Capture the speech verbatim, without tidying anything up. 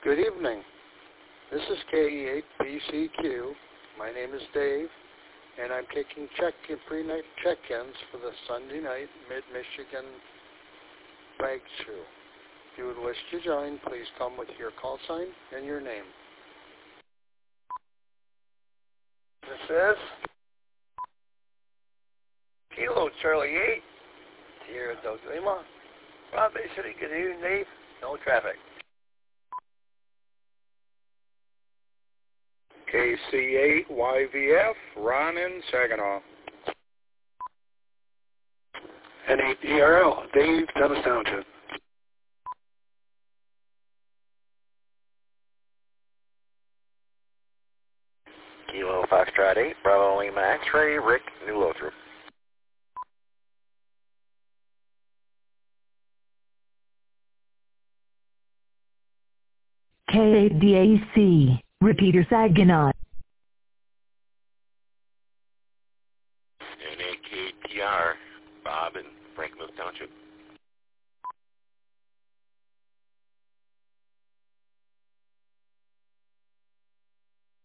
Good evening. This is K E eight B C Q. My name is Dave, and I'm taking check pre-night check-ins for the Sunday night Mid-Michigan Bag Show. If you would wish to join, please come with your call sign and your name. This is Kilo Charlie eight, Sierra Del Lima, Broad Bay City. Good evening, Dave. No traffic. K C eight Y V F, Ron in Saginaw. N eight D R L, Dave, Dennis Township. Kilo Foxtrot eight, Bravo Lima X-Ray, Rick, New Lothrop. K eight D A C, Repeater Saginaw. N eight K T R, Bob in Franklin Township.